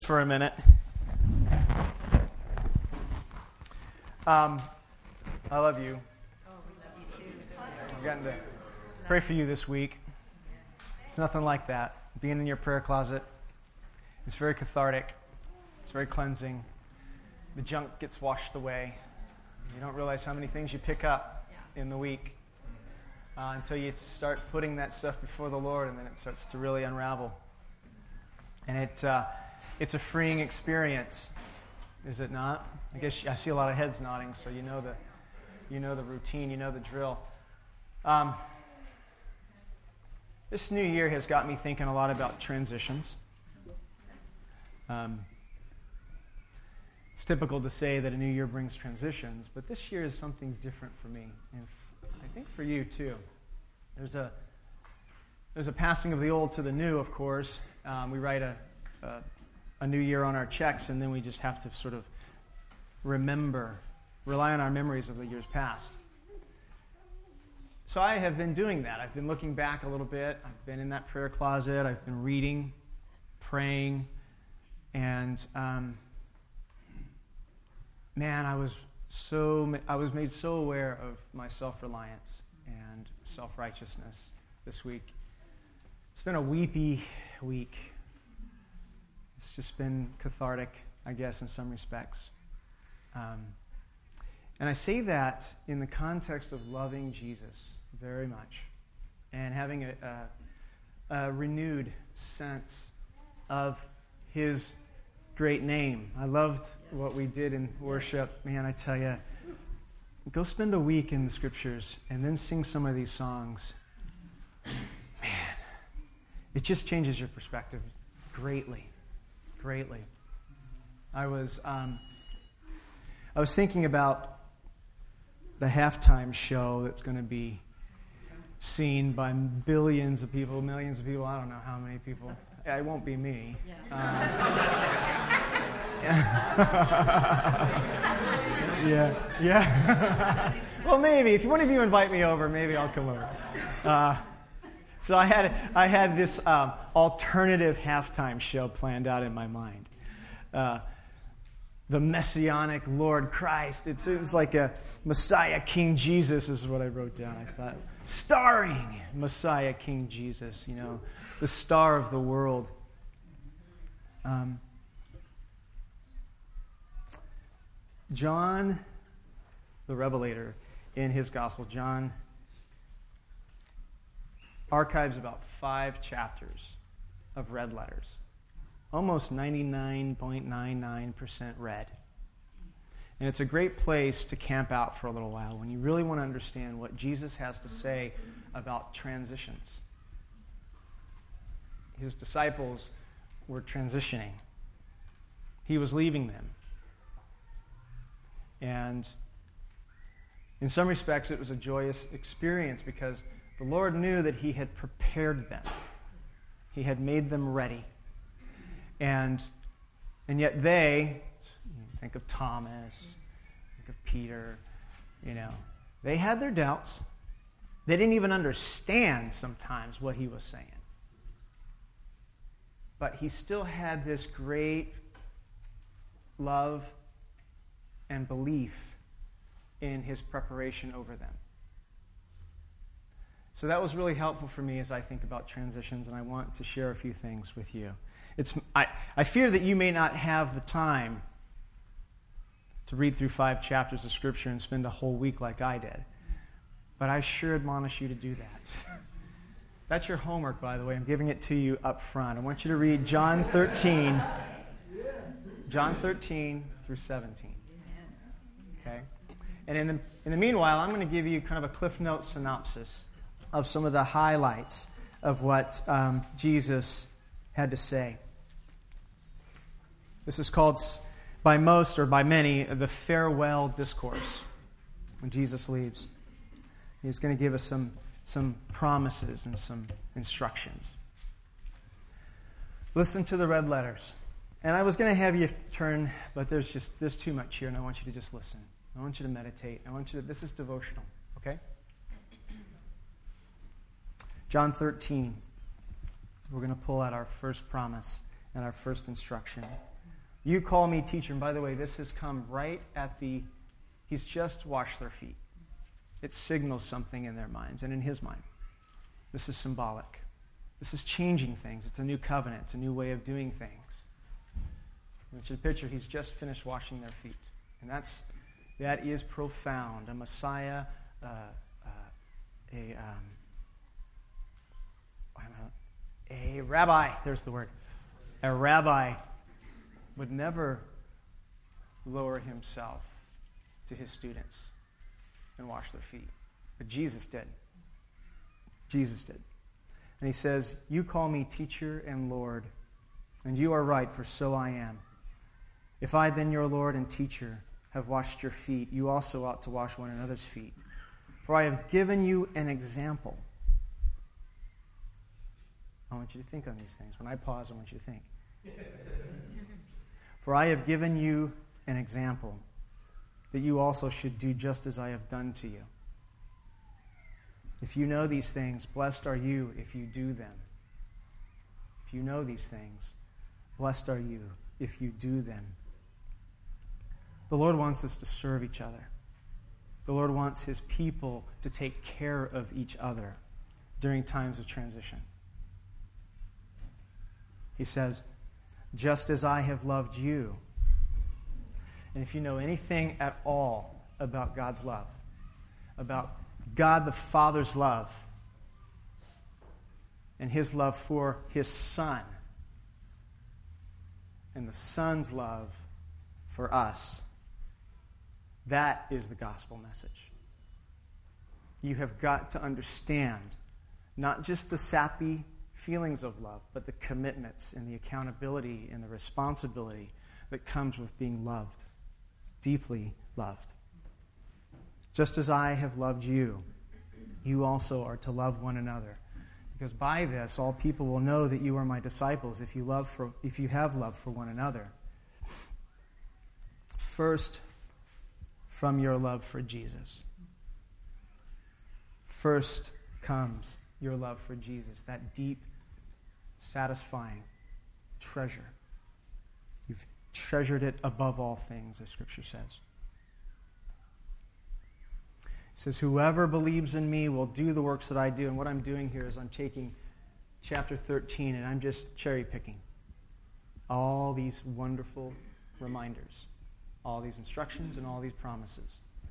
For a minute. I love you. Oh, we love you too. I've gotten to pray for you this week. It's nothing like that. Being in your prayer closet, it's very cathartic. It's very cleansing. The junk gets washed away. You don't realize how many things you pick up in the week until you start putting that stuff before the Lord, and then it starts to really unravel. And it's a freeing experience, is it not? I guess I see a lot of heads nodding, so you know the routine, you know the drill. This new year has got me thinking a lot about transitions. It's typical to say that a new year brings transitions, but this year is something different for me, and I think for you too. There's a passing of the old to the new, of course. We write a new year on our checks, and then we just have to sort of rely on our memories of the years past. So I have been doing that. I've been looking back a little bit. I've been in that prayer closet. I've been reading, praying, and I was made so aware of my self-reliance and self-righteousness this week. It's been a weepy week. It's just been cathartic, I guess, in some respects. And I say that in the context of loving Jesus very much and having a renewed sense of his great name. I loved what we did in worship. Man, I tell you, go spend a week in the scriptures and then sing some of these songs. Man, it just changes your perspective greatly. I was thinking about the halftime show that's going to be seen by billions of people, millions of people. I don't know how many people. It won't be me. Yeah. Well, maybe if one of you invite me over, maybe I'll come over. So I had this alternative halftime show planned out in my mind. The Messianic Lord Christ. It was like a Messiah King Jesus is what I wrote down. I thought, starring Messiah King Jesus, the star of the world. John, the Revelator, in his gospel, John archives about 5 chapters of red letters. Almost 99.99% red. And it's a great place to camp out for a little while when you really want to understand what Jesus has to say about transitions. His disciples were transitioning. He was leaving them. And in some respects, it was a joyous experience because the Lord knew that he had prepared them. He had made them ready. And yet they, think of Thomas, think of Peter, they had their doubts. They didn't even understand sometimes what he was saying. But he still had this great love and belief in his preparation over them. So that was really helpful for me as I think about transitions, and I want to share a few things with you. I fear that you may not have the time to read through 5 chapters of Scripture and spend a whole week like I did, but I sure admonish you to do that. That's your homework, by the way. I'm giving it to you up front. I want you to read John 13 through 17. Okay? And in the meanwhile, I'm going to give you kind of a Cliff Notes synopsis of some of the highlights of what Jesus had to say. This is called, by most or by many, the farewell discourse when Jesus leaves. He's going to give us some promises and some instructions. Listen to the red letters. And I was going to have you turn, but there's too much here, and I want you to just listen. I want you to meditate. This is devotional, okay? John 13. We're going to pull out our first promise and our first instruction. You call me teacher. And by the way, this has come right at he's just washed their feet. It signals something in their minds and in his mind. This is symbolic. This is changing things. It's a new covenant. It's a new way of doing things. Which is a picture, he's just finished washing their feet. And that is profound. A Messiah, a rabbi, there's the word. A rabbi would never lower himself to his students and wash their feet. But Jesus did. Jesus did. And he says, you call me teacher and Lord, and you are right, for so I am. If I then, your Lord and teacher, have washed your feet, you also ought to wash one another's feet. For I have given you an example. I want you to think on these things. When I pause, I want you to think. For I have given you an example, that you also should do just as I have done to you. If you know these things, blessed are you if you do them. If you know these things, blessed are you if you do them. The Lord wants us to serve each other. The Lord wants his people to take care of each other during times of transition. He says, just as I have loved you. And if you know anything at all about God's love, about God the Father's love, and his love for his Son, and the Son's love for us, that is the gospel message. You have got to understand not just the sappy feelings of love, but the commitments and the accountability and the responsibility that comes with being loved, deeply loved. Just as I have loved you, you also are to love one another. Because by this, all people will know that you are my disciples if you have love for one another. First, from your love for Jesus. First comes your love for Jesus, that deep, satisfying treasure. You've treasured it above all things, as Scripture says. It says, whoever believes in me will do the works that I do. And what I'm doing here is I'm taking chapter 13 and I'm just cherry picking all these wonderful reminders, all these instructions and all these promises.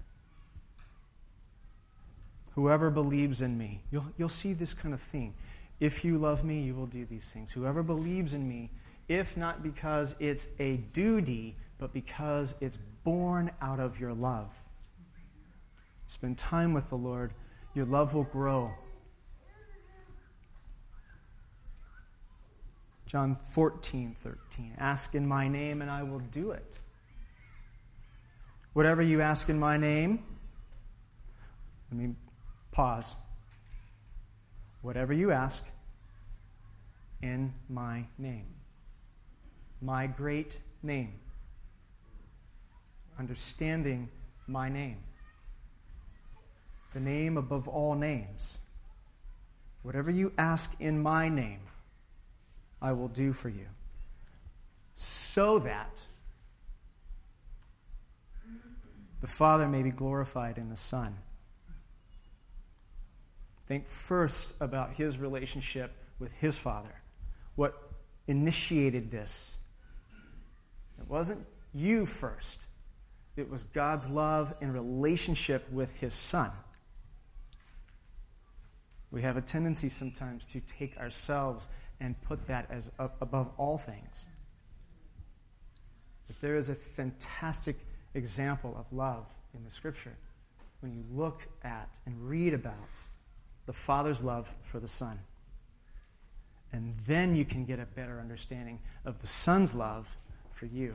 Whoever believes in me, you'll see this kind of theme. If you love me, you will do these things. Whoever believes in me, if not because it's a duty, but because it's born out of your love. Spend time with the Lord. Your love will grow. John 14:13. Ask in my name and I will do it. Whatever you ask in my name, let me pause. Whatever you ask in my name. My great name. Understanding my name. The name above all names. Whatever you ask in my name, I will do for you. So that the Father may be glorified in the Son. Think first about his relationship with his Father. What initiated this? It wasn't you first. It was God's love and relationship with his Son. We have a tendency sometimes to take ourselves and put that as above all things. But there is a fantastic example of love in the Scripture when you look at and read about the Father's love for the Son. And then you can get a better understanding of the Son's love for you.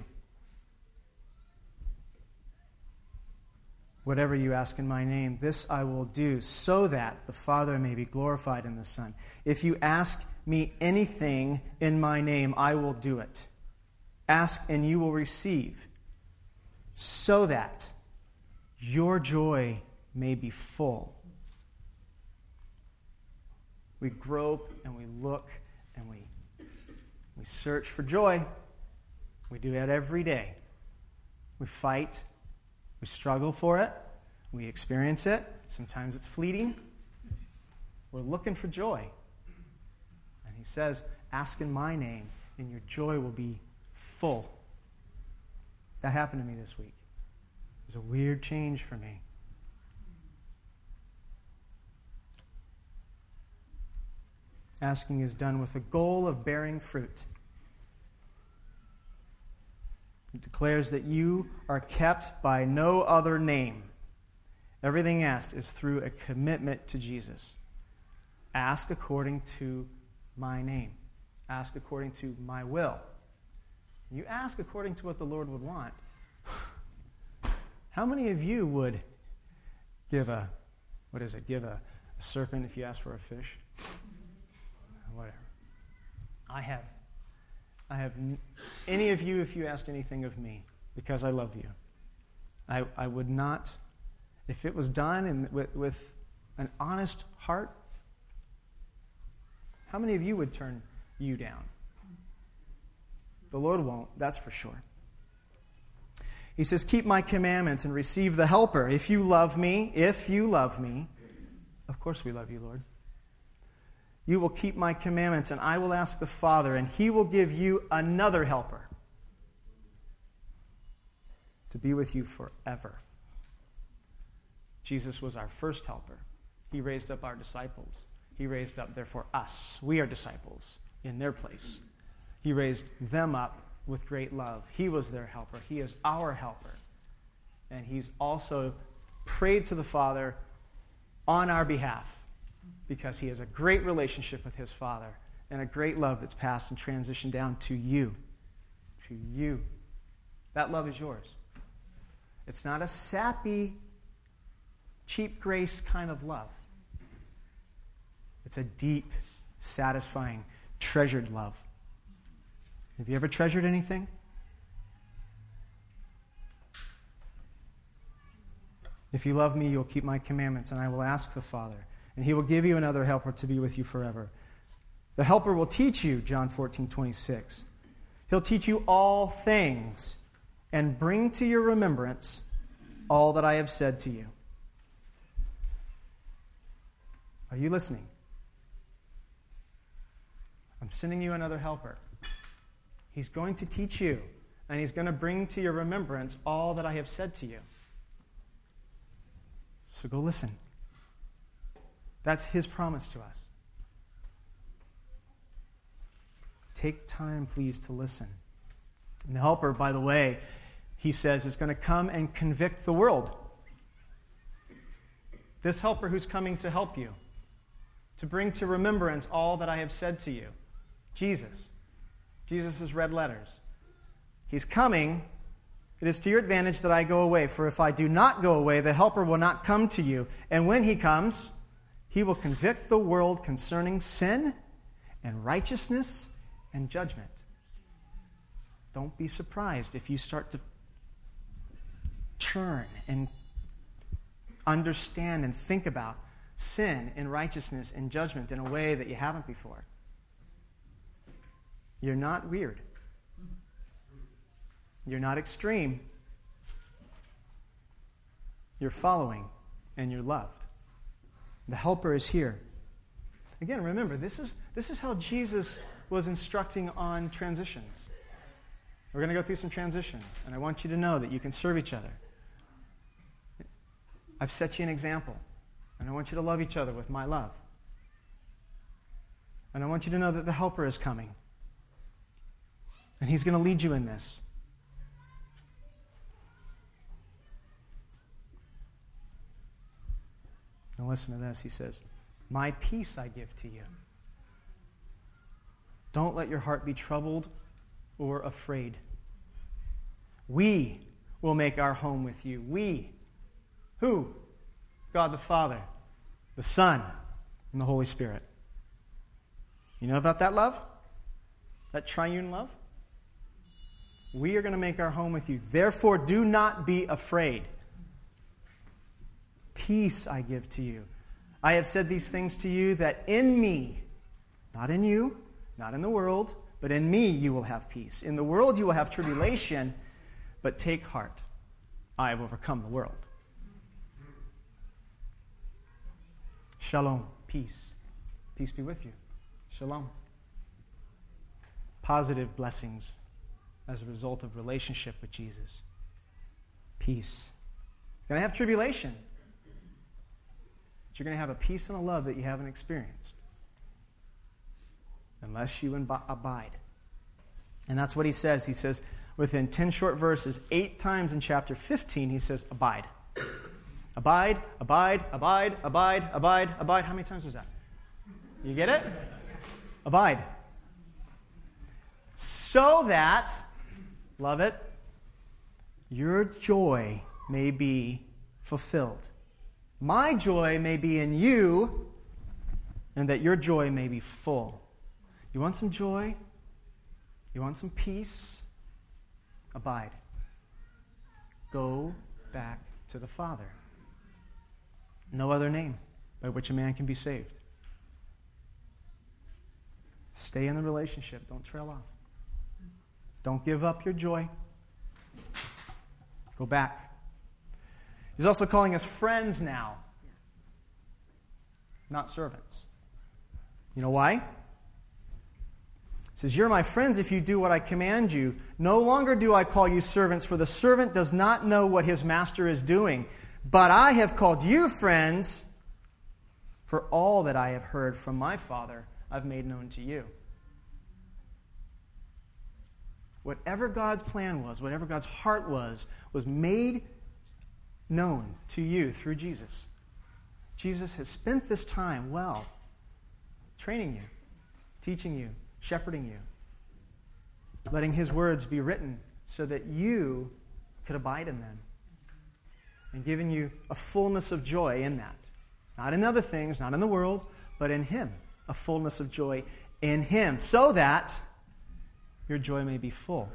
Whatever you ask in my name, this I will do, so that the Father may be glorified in the Son. If you ask me anything in my name, I will do it. Ask and you will receive, so that your joy may be full. We grope and we look and we search for joy. We do that every day. We fight. We struggle for it. We experience it. Sometimes it's fleeting. We're looking for joy. And he says, ask in my name, and your joy will be full. That happened to me this week. It was a weird change for me. Asking is done with the goal of bearing fruit. It declares that you are kept by no other name. Everything asked is through a commitment to Jesus. Ask according to my name. Ask according to my will. You ask according to what the Lord would want. How many of you would give a serpent if you ask for a fish? Whatever. I have any of you, if you asked anything of me, because I love you, I would not, if it was done with an honest heart, how many of you would turn you down? The Lord won't, that's for sure. He says, keep my commandments and receive the helper. If you love me, of course we love you, Lord. You will keep my commandments, and I will ask the Father, and he will give you another helper to be with you forever. Jesus was our first helper. He raised up our disciples. He raised up, therefore, us. We are disciples in their place. He raised them up with great love. He was their helper. He is our helper. And he's also prayed to the Father on our behalf because he has a great relationship with his Father and a great love that's passed and transitioned down to you. To you. That love is yours. It's not a sappy, cheap grace kind of love. It's a deep, satisfying, treasured love. Have you ever treasured anything? If you love me, you'll keep my commandments, and I will ask the Father, and he will give you another helper to be with you forever. The helper will teach you, John 14:26. He'll teach you all things and bring to your remembrance all that I have said to you. Are you listening? I'm sending you another helper. He's going to teach you, and he's going to bring to your remembrance all that I have said to you. So go listen. That's his promise to us. Take time, please, to listen. And the helper, by the way, he says, is going to come and convict the world. This helper who's coming to help you, to bring to remembrance all that I have said to you. Jesus. Jesus' red letters. He's coming. It is to your advantage that I go away, for if I do not go away, the helper will not come to you. And when he comes, he will convict the world concerning sin and righteousness and judgment. Don't be surprised if you start to turn and understand and think about sin and righteousness and judgment in a way that you haven't before. You're not weird. You're not extreme. You're following, and you're loved. The helper is here. Again, remember, this is how Jesus was instructing on transitions. We're going to go through some transitions, and I want you to know that you can serve each other. I've set you an example, and I want you to love each other with my love. And I want you to know that the helper is coming. And he's going to lead you in this. Now listen to this. He says, my peace I give to you. Don't let your heart be troubled or afraid. We will make our home with you. We. Who? God the Father, the Son, and the Holy Spirit. You know about that love? That triune love? We are going to make our home with you. Therefore, do not be afraid. Peace I give to you. I have said these things to you that in me, not in you, not in the world, but in me you will have peace. In the world you will have tribulation, but take heart. I have overcome the world. Shalom, peace. Peace be with you. Shalom. Positive blessings as a result of relationship with Jesus. Peace. You're going to have tribulation. But you're going to have a peace and a love that you haven't experienced. Unless you abide. And that's what he says. He says, within 10 short verses, 8 times in chapter 15, he says, abide. Abide, abide, abide, abide, abide, abide. How many times was that? You get it? Abide. So that, love it, your joy may be fulfilled. My joy may be in you, and that your joy may be full. You want some joy? You want some peace? Abide. Go back to the Father. No other name by which a man can be saved. Stay in the relationship. Don't trail off. Don't give up your joy. Go back. He's also calling us friends now, not servants. You know why? He says, you're my friends if you do what I command you. No longer do I call you servants, for the servant does not know what his master is doing. But I have called you friends, for all that I have heard from my Father I've made known to you. Whatever God's plan was, whatever God's heart was made known to you through Jesus. Jesus has spent this time well training you, teaching you, shepherding you, letting his words be written so that you could abide in them, and giving you a fullness of joy in that. Not in other things, not in the world, but in him. A fullness of joy in him, so that your joy may be full.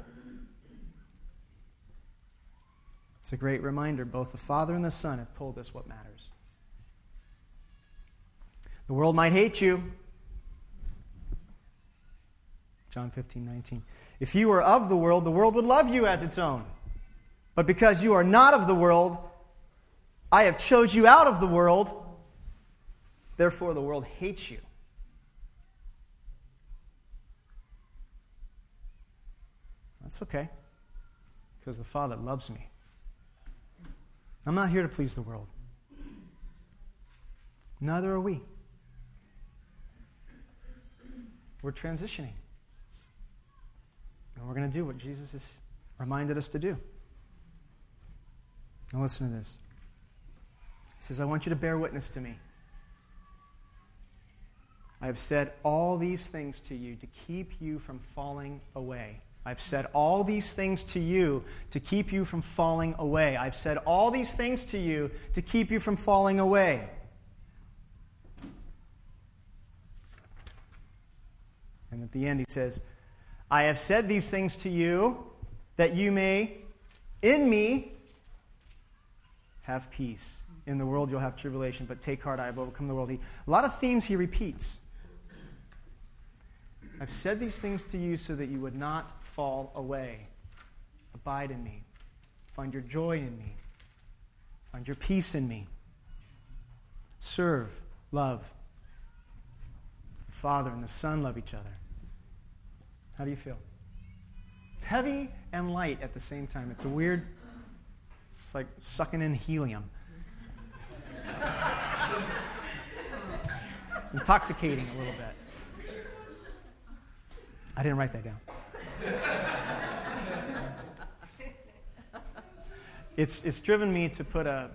It's a great reminder. Both the Father and the Son have told us what matters. The world might hate you. John 15:19. If you were of the world would love you as its own. But because you are not of the world, I have chose you out of the world. Therefore, the world hates you. That's okay, because the Father loves me. I'm not here to please the world. Neither are we. We're transitioning. And we're going to do what Jesus has reminded us to do. Now listen to this. He says, I want you to bear witness to me. I have said all these things to you to keep you from falling away. I've said all these things to you to keep you from falling away. I've said all these things to you to keep you from falling away. And at the end he says, I have said these things to you that you may, in me, have peace. In the world you'll have tribulation, but take heart, I have overcome the world. A lot of themes he repeats. I've said these things to you so that you would not fall away. Abide in me. Find your joy in me. Find your peace in me. Serve, love. The Father and the Son love each other. How do you feel? It's heavy and light at the same time. It's it's like sucking in helium. Intoxicating a little bit. I didn't write that down. It's driven me to put a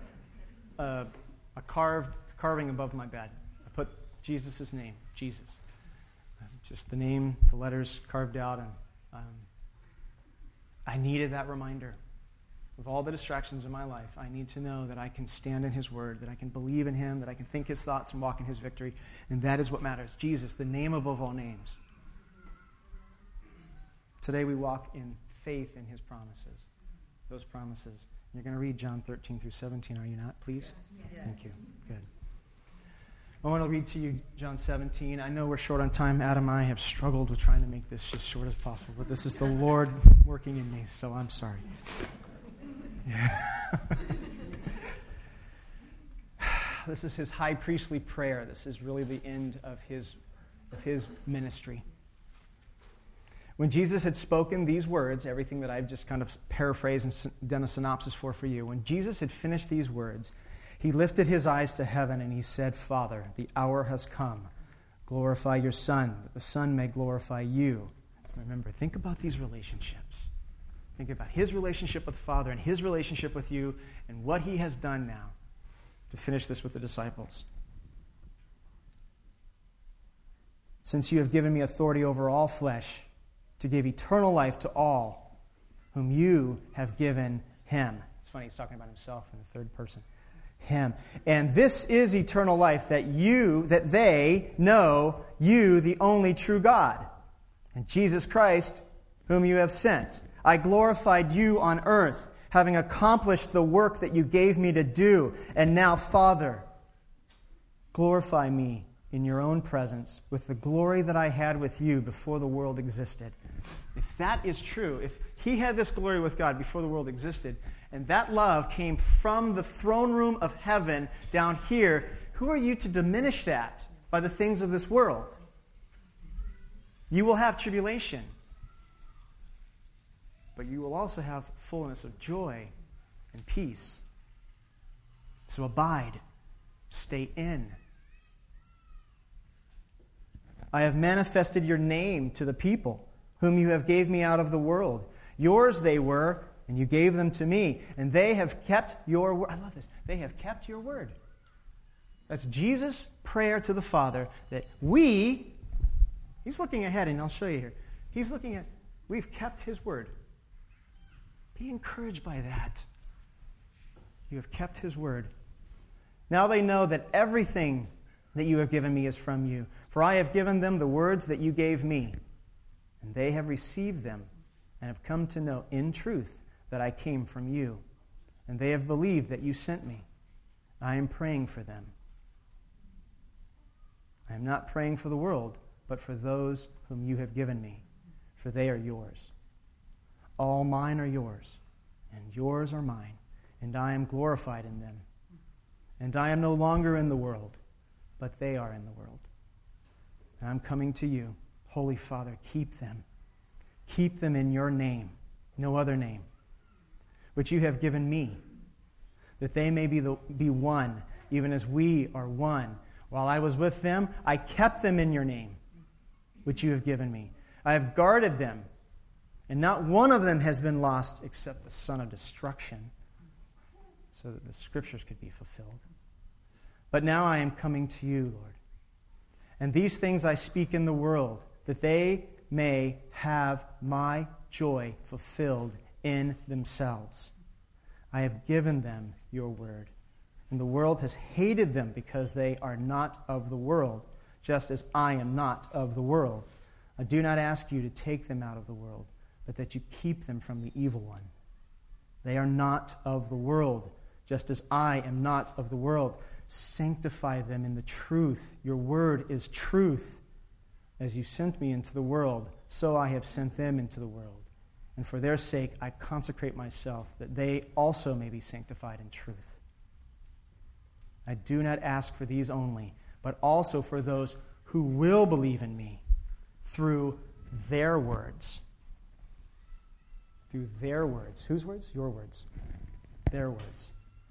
carving above my bed. I put Jesus' name, Jesus. Just the name, the letters carved out, and I needed that reminder. With all the distractions in my life, I need to know that I can stand in his word, that I can believe in him, that I can think his thoughts and walk in his victory. And that is what matters. Jesus, the name above all names. Today we walk in faith in his promises. Those promises. You're going to read John 13 through 17, are you not, please? Yes. Thank you. Good. I want to read to you John 17. I know we're short on time. Adam and I have struggled with trying to make this as short as possible, but this is the Lord working in me, so I'm sorry. This is his high priestly prayer. This is really the end of his ministry. When Jesus had spoken these words, everything that I've just kind of paraphrased and done a synopsis for you, when Jesus had finished these words, he lifted his eyes to heaven and he said, Father, the hour has come. Glorify your Son, that the Son may glorify you. Remember, think about these relationships. Think about his relationship with the Father and his relationship with you and what he has done now to finish this with the disciples. Since you have given me authority over all flesh, to give eternal life to all whom you have given him. It's funny, he's talking about himself in the third person. Him. And this is eternal life, that they know you, the only true God, and Jesus Christ, whom you have sent. I glorified you on earth, having accomplished the work that you gave me to do. And now, Father, glorify me in your own presence with the glory that I had with you before the world existed. If that is true, if he had this glory with God before the world existed, and that love came from the throne room of heaven down here, who are you to diminish that by the things of this world? You will have tribulation, but you will also have fullness of joy and peace. So abide, stay in. I have manifested your name to the people, whom you have gave me out of the world. Yours they were, and you gave them to me, and they have kept your word. I love this. They have kept your word. That's Jesus' prayer to the Father that he's looking ahead, and I'll show you here. He's looking at, we've kept his word. Be encouraged by that. You have kept his word. Now they know that everything that you have given me is from you. For I have given them the words that you gave me, and they have received them and have come to know in truth that I came from you, and they have believed that you sent me. I am praying for them. I am not praying for the world, but for those whom you have given me, for they are yours. All mine are yours, and yours are mine, and I am glorified in them. And I am no longer in the world, but they are in the world. And I'm coming to you. Holy Father, keep them. Keep them in your name, no other name, which you have given me, that they may be one, even as we are one. While I was with them, I kept them in your name, which you have given me. I have guarded them, and not one of them has been lost except the son of destruction, so that the scriptures could be fulfilled. But now I am coming to you, Lord. And these things I speak in the world, that they may have my joy fulfilled in themselves. I have given them your word, and the world has hated them because they are not of the world, just as I am not of the world. I do not ask you to take them out of the world, but that you keep them from the evil one. They are not of the world, just as I am not of the world. Sanctify them in the truth. Your word is truth. As you sent me into the world, so I have sent them into the world. And for their sake I consecrate myself, that they also may be sanctified in truth. I do not ask for these only, but also for those who will believe in me through their words. Through their words. Whose words? Your words. Their words.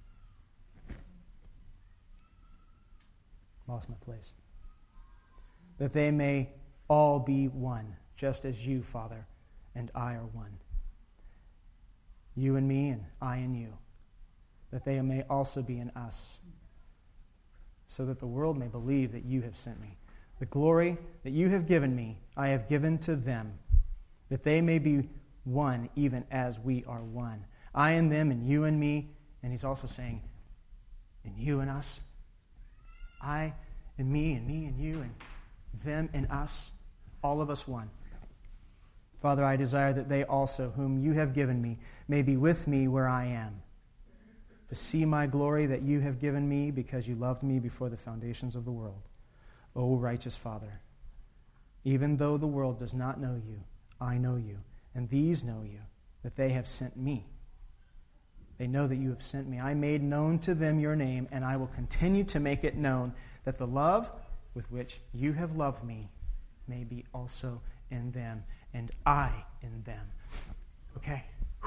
Lost my place. That they may all be one, just as you, Father, and I are one. You and me, and I and you. That they may also be in us, so that the world may believe that you have sent me. The glory that you have given me, I have given to them, that they may be one, even as we are one. I and them, and you and me. And he's also saying, and you and us. I and me and you, and them and us. All of us one. Father, I desire that they also, whom you have given me, may be with me where I am, to see my glory that you have given me because you loved me before the foundations of the world. O righteous Father, even though the world does not know you, I know you, and these know you, that they have sent me. They know that you have sent me. I made known to them your name, and I will continue to make it known, that the love with which you have loved me may be also in them, and I in them. Okay?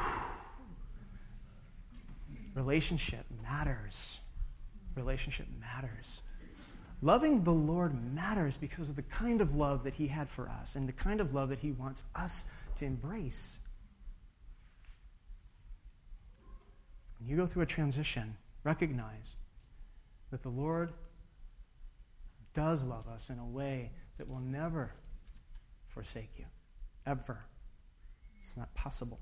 Relationship matters. Relationship matters. Loving the Lord matters because of the kind of love that he had for us and the kind of love that he wants us to embrace. When you go through a transition, recognize that the Lord does love us in a way that will never forsake you. Ever. It's not possible.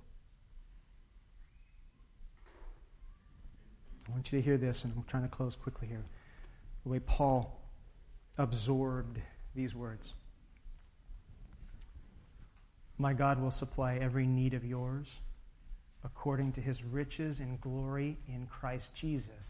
I want you to hear this, and I'm trying to close quickly here. The way Paul absorbed these words. My God will supply every need of yours according to his riches and glory in Christ Jesus.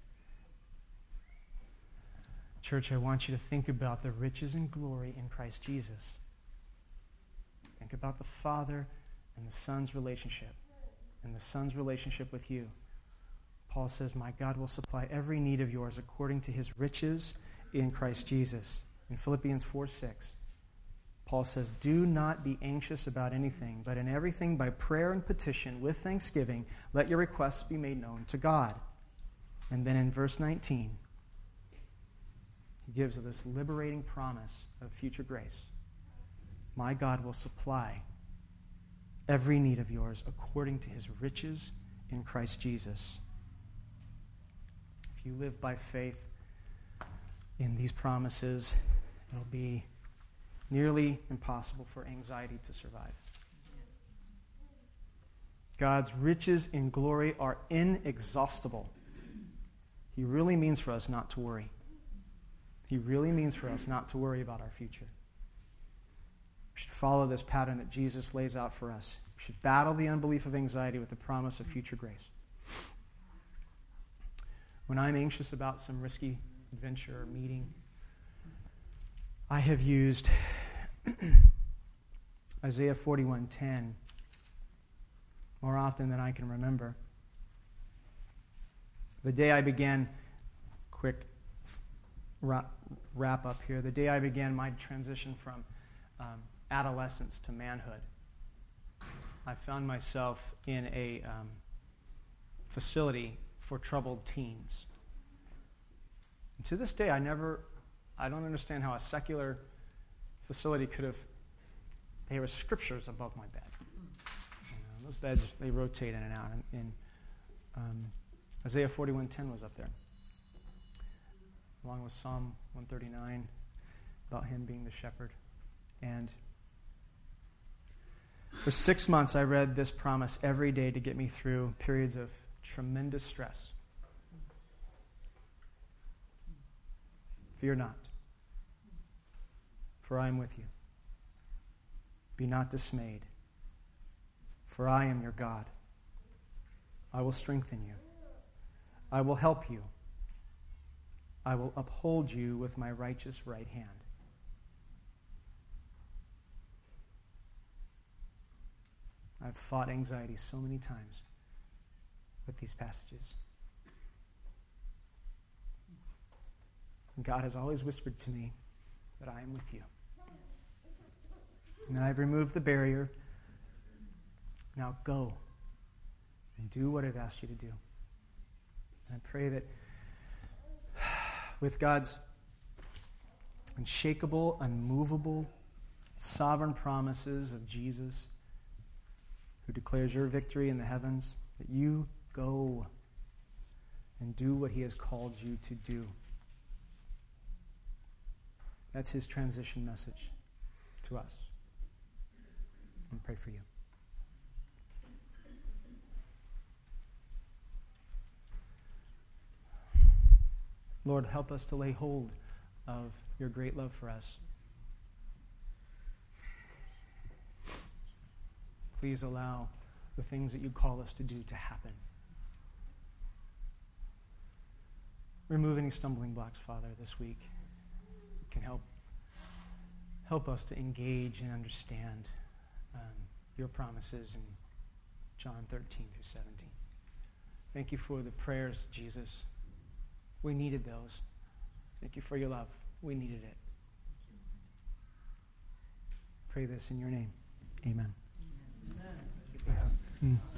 Church, I want you to think about the riches and glory in Christ Jesus. Think about the Father and the Son's relationship, and the Son's relationship with you. Paul says, my God will supply every need of yours according to his riches in Christ Jesus. In Philippians 4:6, Paul says, do not be anxious about anything, but in everything by prayer and petition with thanksgiving, let your requests be made known to God. And then in verse 19, he gives this liberating promise of future grace. My God will supply every need of yours according to his riches in Christ Jesus. If you live by faith in these promises, it'll be nearly impossible for anxiety to survive. God's riches in glory are inexhaustible. He really means for us not to worry. He really means for us not to worry about our future. We should follow this pattern that Jesus lays out for us. We should battle the unbelief of anxiety with the promise of future grace. When I'm anxious about some risky adventure or meeting, I have used Isaiah 41:10 more often than I can remember. The day I began, quick wrap up here, the day I began my transition from adolescence to manhood, I found myself in a facility for troubled teens. And to this day, I don't understand how a secular facility could have, there were scriptures above my bed. Those beds, they rotate in and out. And Isaiah 41:10 was up there, along with Psalm 139, about him being the shepherd. And for 6 months, I read this promise every day to get me through periods of tremendous stress. Fear not, for I am with you. Be not dismayed, for I am your God. I will strengthen you. I will help you. I will uphold you with my righteous right hand. I've fought anxiety so many times with these passages. And God has always whispered to me that I am with you. And I've removed the barrier. Now go and do what I've asked you to do. And I pray that with God's unshakable, unmovable, sovereign promises of Jesus, who declares your victory in the heavens, that you go and do what he has called you to do. That's his transition message to us. And pray for you. Lord, help us to lay hold of your great love for us. Please allow the things that you call us to do to happen. remove any stumbling blocks, Father, this week. You can help us to engage and understand your promises in John 13 through 17. Thank you for the prayers, Jesus. We needed those. Thank you for your love. We needed it. Pray this in your name. Amen. Amen.